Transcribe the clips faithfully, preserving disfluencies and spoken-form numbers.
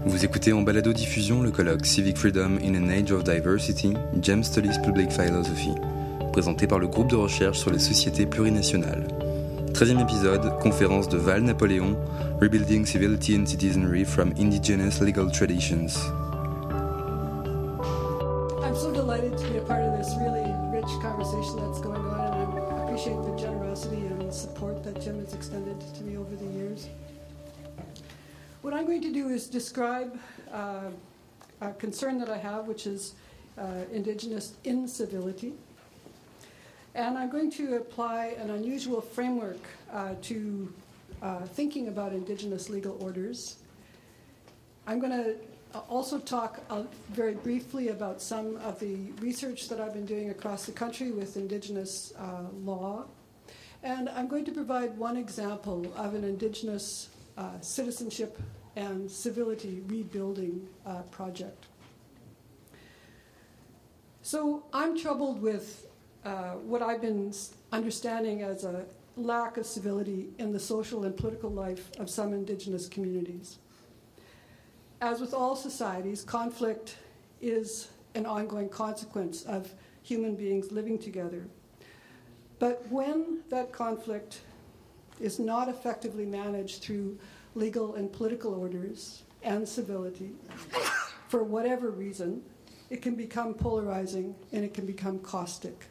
Vous écoutez en balado-diffusion le colloque Civic Freedom in an Age of Diversity, James Tully's Public Philosophy, présenté par le groupe de recherche sur les sociétés plurinationales. treizième épisode, conférence de Val Napoléon, Rebuilding Civility and Citizenry from Indigenous Legal Traditions. I'm so delighted to be a part of this really rich conversation that's going on, and I appreciate the generosity and support that Jim has extended to me over the years. What I'm going to do is describe uh, a concern that I have, which is uh, Indigenous incivility. And I'm going to apply an unusual framework uh, to uh, thinking about Indigenous legal orders. I'm going to also talk uh, very briefly about some of the research that I've been doing across the country with Indigenous uh, law. And I'm going to provide one example of an Indigenous uh, citizenship and civility rebuilding uh, project. So I'm troubled with Uh, what I've been understanding as a lack of civility in the social and political life of some Indigenous communities. As with all societies, conflict is an ongoing consequence of human beings living together. But when that conflict is not effectively managed through legal and political orders and civility, for whatever reason, it can become polarizing and it can become caustic.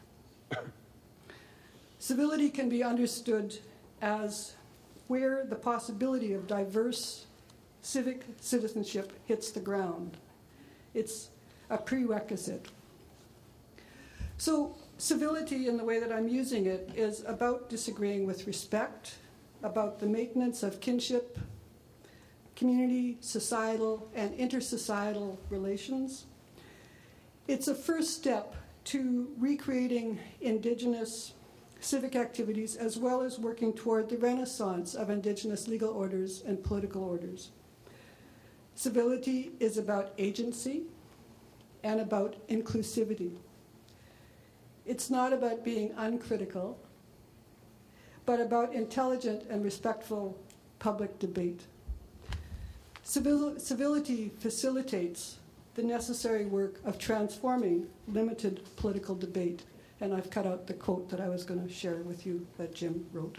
Civility can be understood as where the possibility of diverse civic citizenship hits the ground. It's a prerequisite. So civility, in the way that I'm using it, is about disagreeing with respect, about the maintenance of kinship, community, societal, and intersocietal relations. It's a first step to recreating Indigenous civic activities, as well as working toward the renaissance of Indigenous legal orders and political orders. Civility is about agency and about inclusivity. It's not about being uncritical, but about intelligent and respectful public debate. Civil- civility facilitates the necessary work of transforming limited political debate. And I've cut out the quote that I was going to share with you that Jim wrote.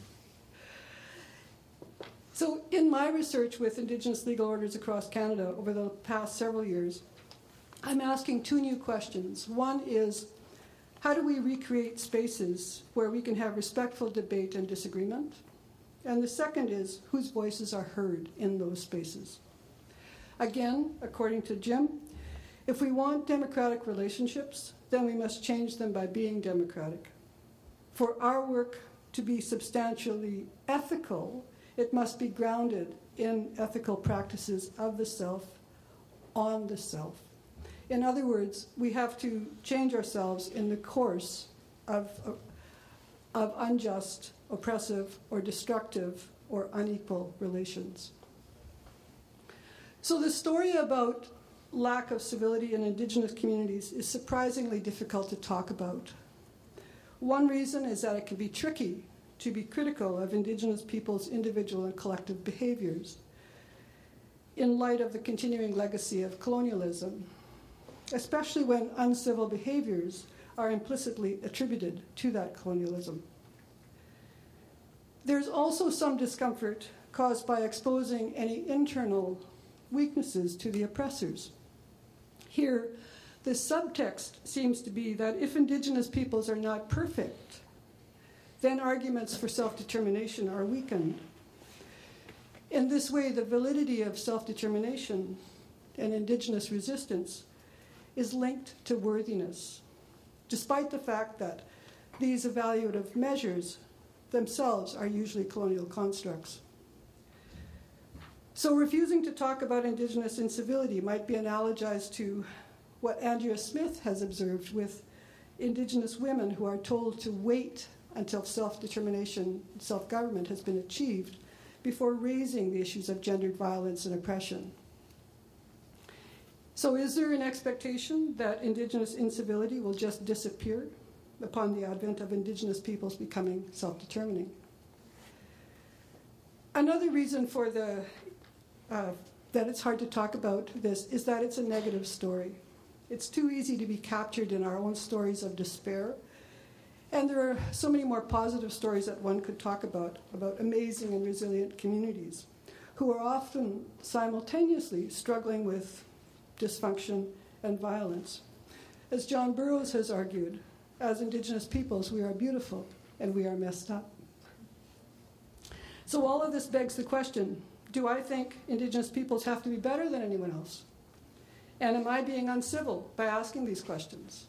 So in my research with Indigenous legal orders across Canada over the past several years, I'm asking two new questions. One is, how do we recreate spaces where we can have respectful debate and disagreement? And the second is, whose voices are heard in those spaces? Again, according to Jim, if we want democratic relationships, then we must change them by being democratic. For our work to be substantially ethical, it must be grounded in ethical practices of the self, on the self. In other words, we have to change ourselves in the course of, of unjust, oppressive, or destructive, or unequal relations. So the story about lack of civility in Indigenous communities is surprisingly difficult to talk about. One reason is that it can be tricky to be critical of Indigenous people's individual and collective behaviors in light of the continuing legacy of colonialism, especially when uncivil behaviors are implicitly attributed to that colonialism. There's also some discomfort caused by exposing any internal weaknesses to the oppressors. Here, the subtext seems to be that if Indigenous peoples are not perfect, then arguments for self-determination are weakened. In this way, the validity of self-determination and Indigenous resistance is linked to worthiness, despite the fact that these evaluative measures themselves are usually colonial constructs. So refusing to talk about Indigenous incivility might be analogized to what Andrea Smith has observed with Indigenous women who are told to wait until self-determination, self-government has been achieved before raising the issues of gendered violence and oppression. So is there an expectation that Indigenous incivility will just disappear upon the advent of Indigenous peoples becoming self-determining? Another reason for the uh, that it's hard to talk about this is that it's a negative story. It's too easy to be captured in our own stories of despair. And there are so many more positive stories that one could talk about, about amazing and resilient communities who are often simultaneously struggling with dysfunction and violence. As John Burroughs has argued, as Indigenous peoples, we are beautiful and we are messed up. So all of this begs the question, do I think Indigenous peoples have to be better than anyone else? And am I being uncivil by asking these questions?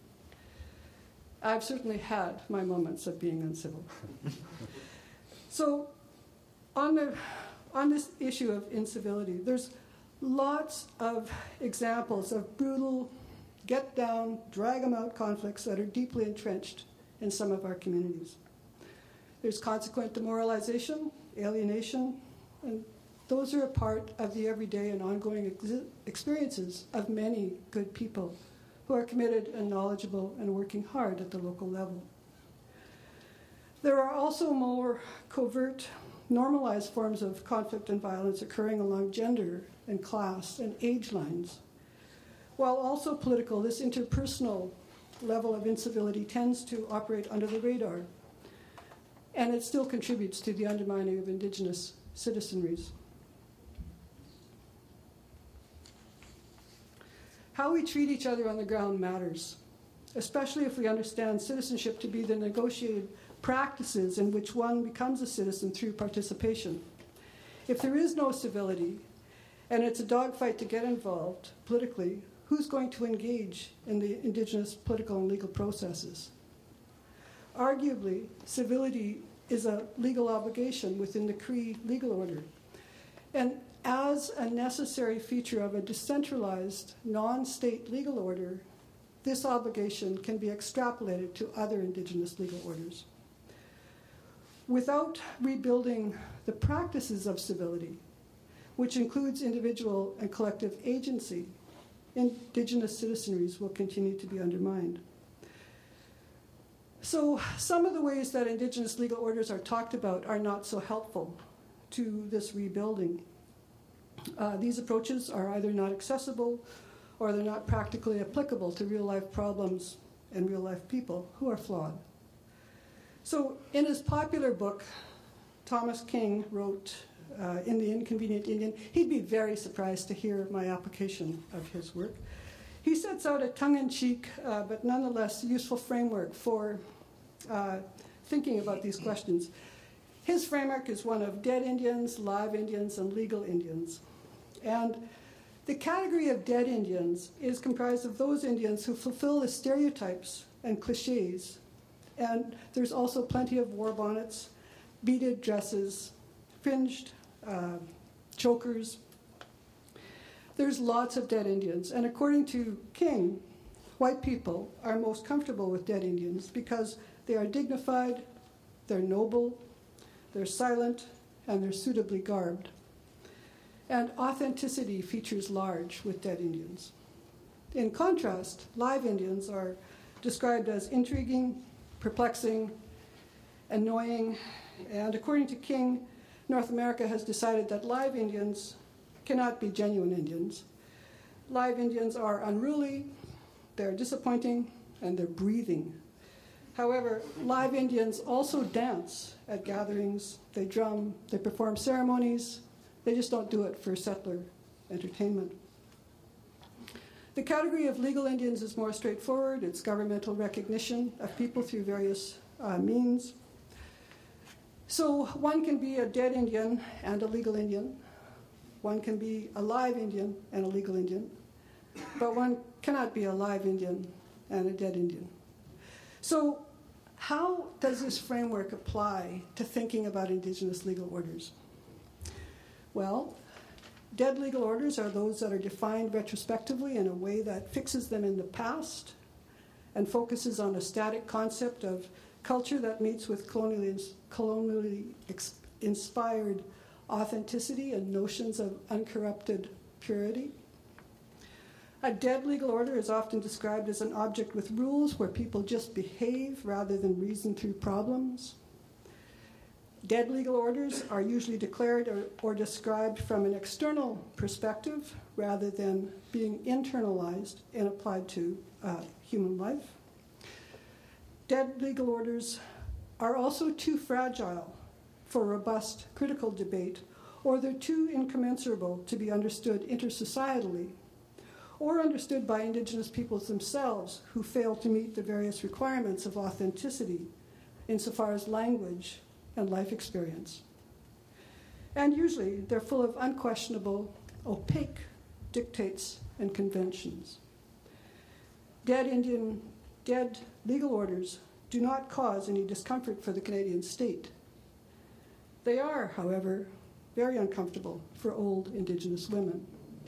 I've certainly had my moments of being uncivil. So on, the, on this issue of incivility, there's lots of examples of brutal, get down, drag them out conflicts that are deeply entrenched in some of our communities. There's consequent demoralization, alienation, and those are a part of the everyday and ongoing ex- experiences of many good people who are committed and knowledgeable and working hard at the local level. There are also more covert, normalized forms of conflict and violence occurring along gender and class and age lines. While also political, this interpersonal level of incivility tends to operate under the radar, and it still contributes to the undermining of Indigenous citizenries. How we treat each other on the ground matters, especially if we understand citizenship to be the negotiated practices in which one becomes a citizen through participation. If there is no civility, and it's a dogfight to get involved politically, who's going to engage in the Indigenous political and legal processes? Arguably, civility is a legal obligation within the Cree legal order. And as a necessary feature of a decentralized, non-state legal order, this obligation can be extrapolated to other Indigenous legal orders. Without rebuilding the practices of civility, which includes individual and collective agency, Indigenous citizenries will continue to be undermined. So some of the ways that Indigenous legal orders are talked about are not so helpful to this rebuilding. Uh, these approaches are either not accessible or they're not practically applicable to real-life problems and real-life people who are flawed. So in his popular book, Thomas King wrote, uh, In the Inconvenient Indian, he'd be very surprised to hear my application of his work. He sets out a tongue-in-cheek, uh, but nonetheless useful framework for uh, thinking about these questions. His framework is one of dead Indians, live Indians, and legal Indians. And the category of dead Indians is comprised of those Indians who fulfill the stereotypes and cliches. And there's also plenty of war bonnets, beaded dresses, fringed uh, chokers. There's lots of dead Indians. And according to King, white people are most comfortable with dead Indians because they are dignified, they're noble, they're silent, and they're suitably garbed. And authenticity features large with dead Indians. In contrast, live Indians are described as intriguing, perplexing, annoying, and according to King, North America has decided that live Indians cannot be genuine Indians. Live Indians are unruly, they're disappointing, and they're breathing. However, live Indians also dance at gatherings, they drum, they perform ceremonies, they just don't do it for settler entertainment. The category of legal Indians is more straightforward. It's governmental recognition of people through various uh, means. So one can be a dead Indian and a legal Indian. One can be a live Indian and a legal Indian. But one cannot be a live Indian and a dead Indian. So how does this framework apply to thinking about Indigenous legal orders? Well, dead legal orders are those that are defined retrospectively in a way that fixes them in the past and focuses on a static concept of culture that meets with colonially, colonially ex- inspired authenticity and notions of uncorrupted purity. A dead legal order is often described as an object with rules where people just behave rather than reason through problems. Dead legal orders are usually declared or, or described from an external perspective rather than being internalized and applied to uh, human life. Dead legal orders are also too fragile for robust critical debate, or they're too incommensurable to be understood intersocietally, or understood by Indigenous peoples themselves who fail to meet the various requirements of authenticity insofar as language and life experience. And usually they're full of unquestionable, opaque dictates and conventions. Dead Indian, dead legal orders do not cause any discomfort for the Canadian state. They are, however, very uncomfortable for old Indigenous women.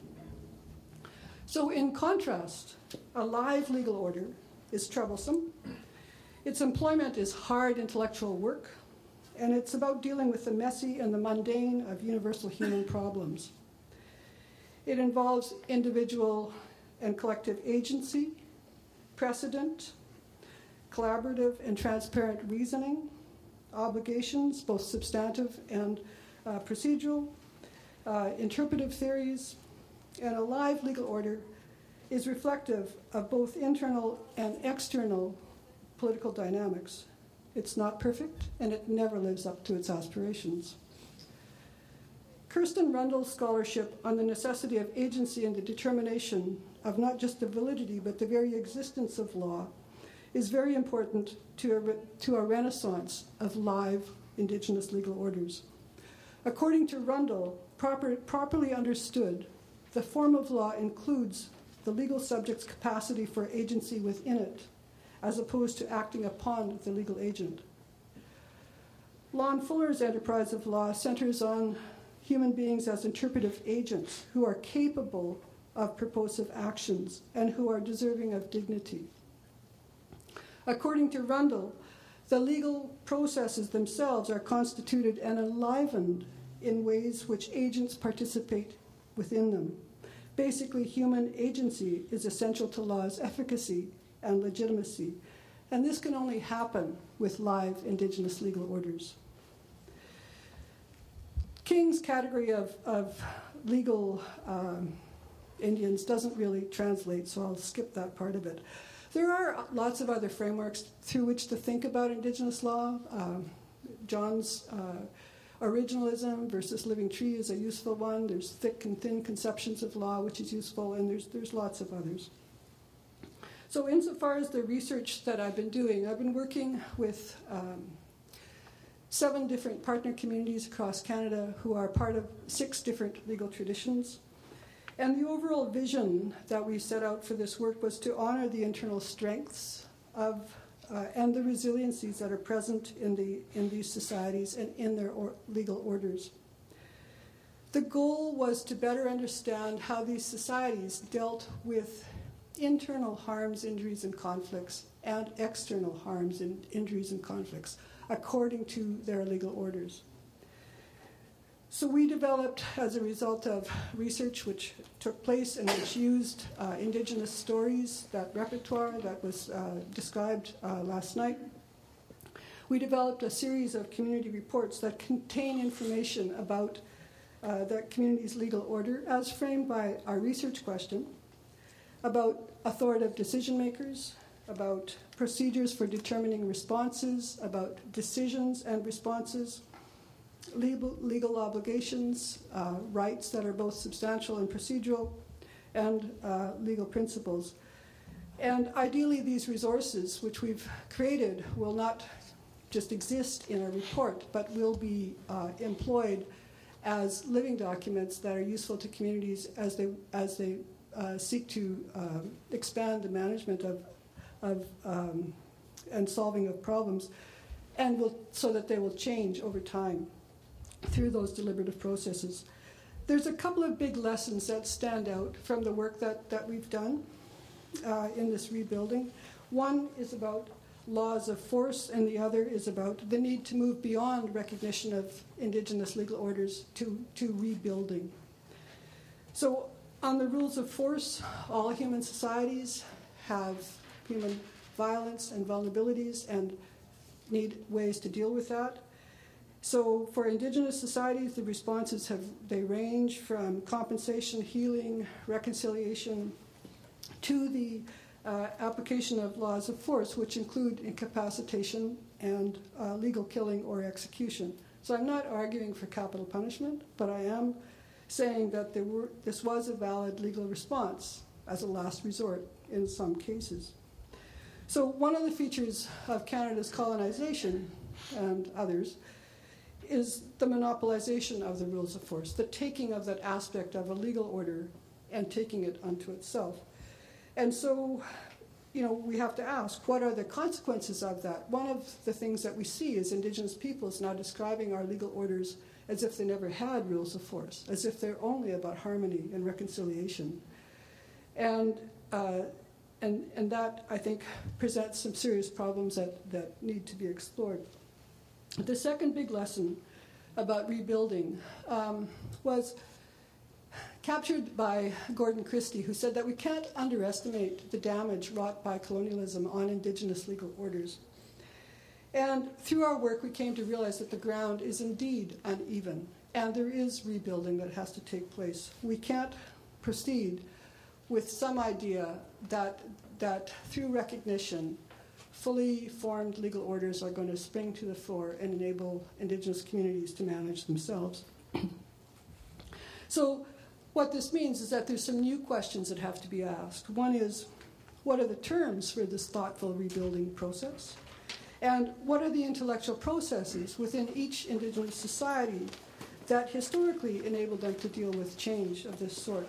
So in contrast, a live legal order is troublesome. Its employment is hard intellectual work, and it's about dealing with the messy and the mundane of universal human problems. It involves individual and collective agency, precedent, collaborative and transparent reasoning, obligations, both substantive and uh, procedural, uh, interpretive theories, and a live legal order is reflective of both internal and external political dynamics. It's not perfect, and it never lives up to its aspirations. Kirsten Rundle's scholarship on the necessity of agency and the determination of not just the validity, but the very existence of law is very important to a, re- to a renaissance of live Indigenous legal orders. According to Rundle, proper, properly understood, the form of law includes the legal subject's capacity for agency within it, as opposed to acting upon the legal agent. Lon Fuller's enterprise of law centers on human beings as interpretive agents who are capable of purposive actions and who are deserving of dignity. According to Rundle, the legal processes themselves are constituted and enlivened in ways which agents participate within them. Basically, human agency is essential to law's efficacy and legitimacy, and this can only happen with live Indigenous legal orders. King's category of, of legal um, Indians doesn't really translate, so I'll skip that part of it. There are lots of other frameworks through which to think about Indigenous law. Um, John's uh, originalism versus living tree is a useful one. There's thick and thin conceptions of law, which is useful, and there's, there's lots of others. So insofar as the research that I've been doing, I've been working with um, seven different partner communities across Canada who are part of six different legal traditions. And the overall vision that we set out for this work was to honor the internal strengths of uh, and the resiliencies that are present in the in these societies and in their or legal orders. The goal was to better understand how these societies dealt with internal harms, injuries, and conflicts, and external harms, and injuries, and conflicts, according to their legal orders. So we developed, as a result of research which took place and which used uh, Indigenous stories, that repertoire that was uh, described uh, last night, we developed a series of community reports that contain information about uh, that community's legal order as framed by our research question, about authoritative decision makers, about procedures for determining responses, about decisions and responses, legal, legal obligations, uh, rights that are both substantial and procedural, and uh, legal principles. And ideally, these resources, which we've created, will not just exist in a report, but will be uh, employed as living documents that are useful to communities as they as they uh, seek to um, expand the management of of um, and solving of problems, and will so that they will change over time through those deliberative processes. There's a couple of big lessons that stand out from the work that, that we've done uh, in this rebuilding. One is about laws of force, and the other is about the need to move beyond recognition of Indigenous legal orders to, to rebuilding. So on the rules of force, all human societies have human violence and vulnerabilities and need ways to deal with that. So for Indigenous societies, the responses have, they range from compensation, healing, reconciliation, to the uh, application of laws of force, which include incapacitation and uh, legal killing or execution. So I'm not arguing for capital punishment, but I am saying that there were, this was a valid legal response as a last resort in some cases. So one of the features of Canada's colonization and others is the monopolization of the rules of force, the taking of that aspect of a legal order and taking it unto itself. And so, you know, we have to ask, what are the consequences of that? One of the things that we see is Indigenous peoples now describing our legal orders as if they never had rules of force, as if they're only about harmony and reconciliation. And, uh, and, and that, I think, presents some serious problems that, that need to be explored. The second big lesson about rebuilding um, was captured by Gordon Christie, who said that we can't underestimate the damage wrought by colonialism on Indigenous legal orders. And through our work, we came to realize that the ground is indeed uneven, and there is rebuilding that has to take place. We can't proceed with some idea that, that through recognition, fully formed legal orders are going to spring to the fore and enable Indigenous communities to manage themselves. So what this means is that there's some new questions that have to be asked. One is, what are the terms for this thoughtful rebuilding process? And what are the intellectual processes within each Indigenous society that historically enabled them to deal with change of this sort?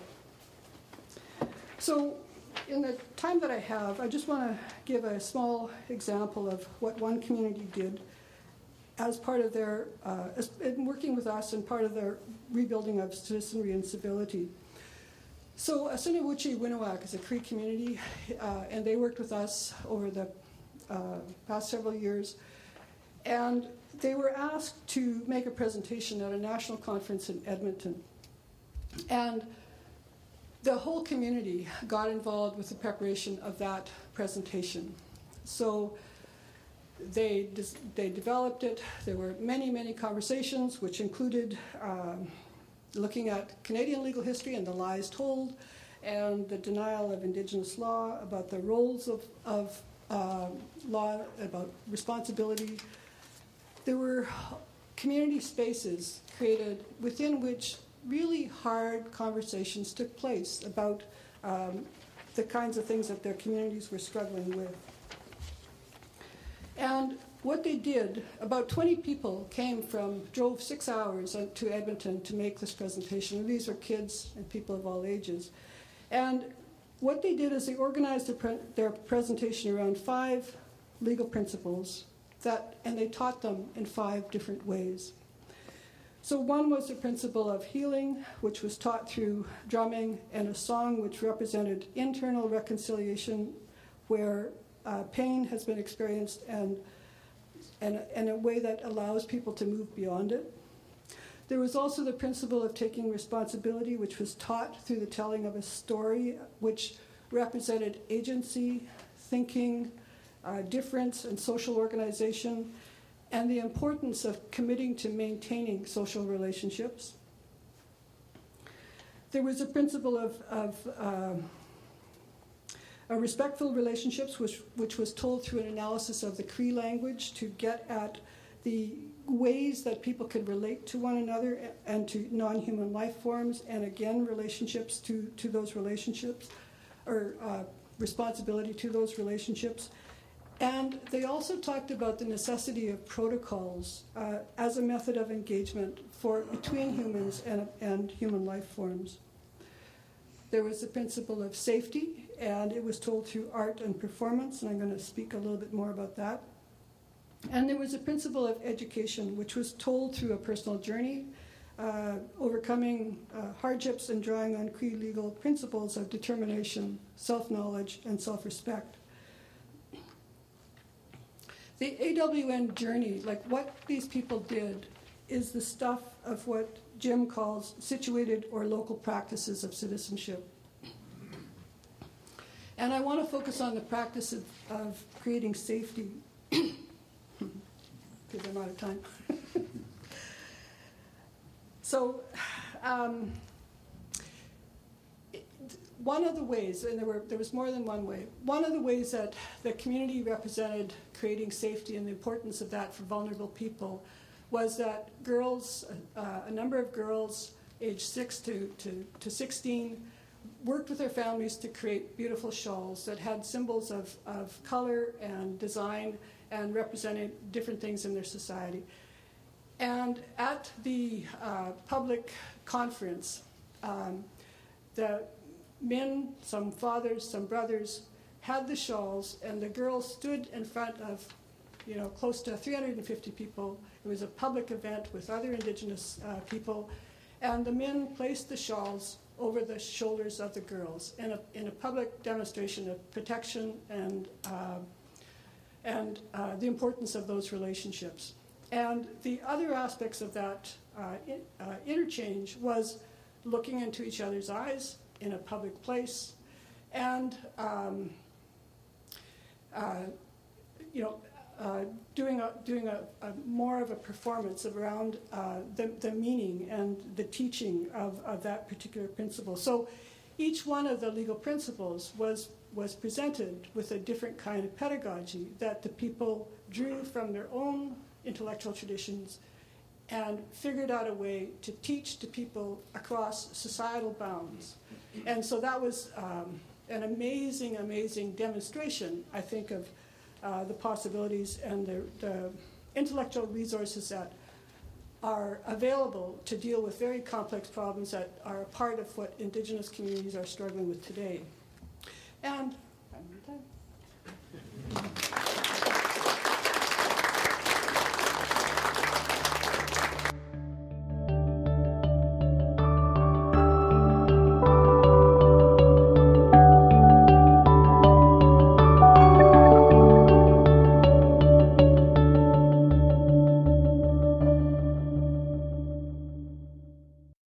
So in the time that I have, I just want to give a small example of what one community did as part of their, uh, as, in working with us and part of their rebuilding of citizenry and civility. So Assiniboine Winawak is a Cree community, uh, and they worked with us over the uh, past several years. And they were asked to make a presentation at a national conference in Edmonton. And the whole community got involved with the preparation of that presentation. So they, they developed it. There were many, many conversations, which included um, looking at Canadian legal history and the lies told, and the denial of Indigenous law, about the roles of, of uh, law, about responsibility. There were community spaces created within which really hard conversations took place about um, the kinds of things that their communities were struggling with. And what they did, about twenty people came from, drove six hours to Edmonton to make this presentation. And these were kids and people of all ages. And what they did is they organized their, pre- their presentation around five legal principles that, and they taught them in five different ways. So one was the principle of healing, which was taught through drumming, and a song which represented internal reconciliation, where uh, pain has been experienced and, and, and a way that allows people to move beyond it. There was also the principle of taking responsibility, which was taught through the telling of a story, which represented agency, thinking, uh, difference, and social organization, and the importance of committing to maintaining social relationships. There was a principle of, of uh, a respectful relationships, which, which was told through an analysis of the Cree language to get at the ways that people could relate to one another and to non-human life forms, and again, relationships to, to those relationships, or uh, responsibility to those relationships. And they also talked about the necessity of protocols uh, as a method of engagement for between humans and, and human life forms. There was the principle of safety, and it was told through art and performance, and I'm going to speak a little bit more about that. And there was a principle of education, which was told through a personal journey, uh, overcoming uh, hardships and drawing on Cree legal principles of determination, self-knowledge, and self-respect. The A W N journey, like what these people did, is the stuff of what Jim calls situated or local practices of citizenship. And I want to focus on the practice of, of creating safety, because I'm out of time. So um, it, one of the ways, and there, were, there was more than one way, one of the ways that the community represented creating safety and the importance of that for vulnerable people was that girls, uh, a number of girls aged six to, to, to sixteen, worked with their families to create beautiful shawls that had symbols of, of color and design and represented different things in their society. And at the uh, public conference, um, the men, some fathers, some brothers, had the shawls, and the girls stood in front of, you know, close to three hundred fifty people. It was a public event with other Indigenous uh, people, and the men placed the shawls over the shoulders of the girls in a, in a public demonstration of protection and, uh, and uh, the importance of those relationships. And the other aspects of that uh, in, uh, interchange was looking into each other's eyes in a public place and um, uh, you know, uh, doing, a, doing a, a more of a performance around uh, the, the meaning and the teaching of, of that particular principle. So each one of the legal principles was, was presented with a different kind of pedagogy that the people drew from their own intellectual traditions and figured out a way to teach to people across societal bounds. And so that was um, an amazing, amazing demonstration, I think, of uh, the possibilities and the, the intellectual resources that are available to deal with very complex problems that are a part of what Indigenous communities are struggling with today. And I'm done.